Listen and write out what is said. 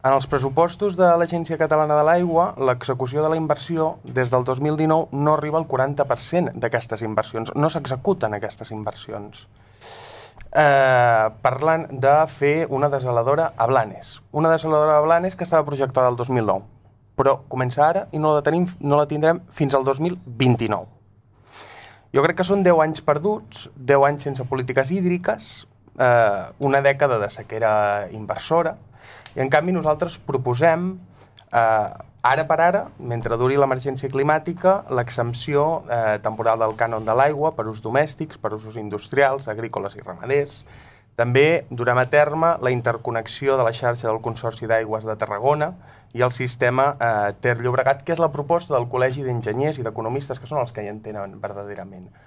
En els pressupostos de l'Agència Catalana de l'Aigua, l'execució de la inversió des del 2019 no arriba al 40% d'aquestes inversions. No s'executen aquestes inversions. Parlant de fer una desaladora a Blanes. Una desaladora a Blanes que estava projectada el 2009, però comença ara i no la tindrem fins al 2029. Jo crec que són 10 anys perduts, 10 anys sense polítiques hídriques, una dècada de sequera inversora, i en canvi nosaltres proposem, ara per ara, mentre duri l'emergència climàtica, l'exempció temporal del cànon de l'aigua per ús domèstics, per usos industrials, agrícoles i ramaders. També durem a terme la interconnexió de la xarxa del Consorci d'Aigües de Tarragona i el sistema Ter Llobregat, que és la proposta del Col·legi d'Enginyers i d'Economistes, que són els que hi entenen verdaderament.